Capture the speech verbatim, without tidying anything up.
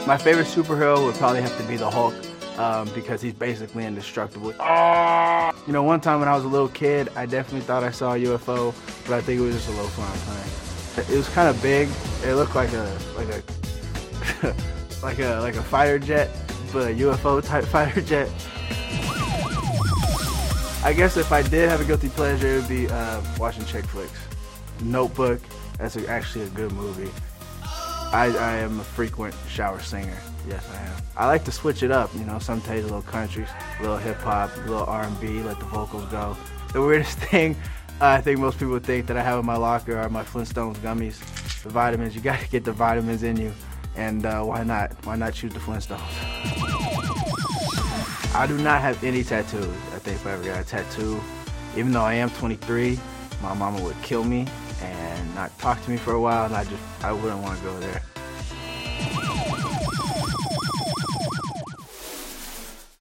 My favorite superhero would probably have to be the Hulk, um, because he's basically indestructible. You know, one time when I was a little kid, I definitely thought I saw a U F O, but I think it was just a low flying plane. It was kind of big. It looked like a like a like a like a fighter jet, but a U F O type fighter jet. I guess if I did have a guilty pleasure, it would be uh, watching chick flicks. Notebook, that's a, actually a good movie. I, I am a frequent shower singer. Yes, I am. I like to switch it up, you know, some days a little country, a little hip hop, a little R and B, let the vocals go. The weirdest thing uh, I think most people think that I have in my locker are my Flintstones gummies. The vitamins, you gotta get the vitamins in you. And uh, why not? Why not choose the Flintstones? I do not have any tattoos. I think if I ever got a tattoo, even though I am twenty-three, my mama would kill me and not talk to me for a while, and I just, I wouldn't want to go there.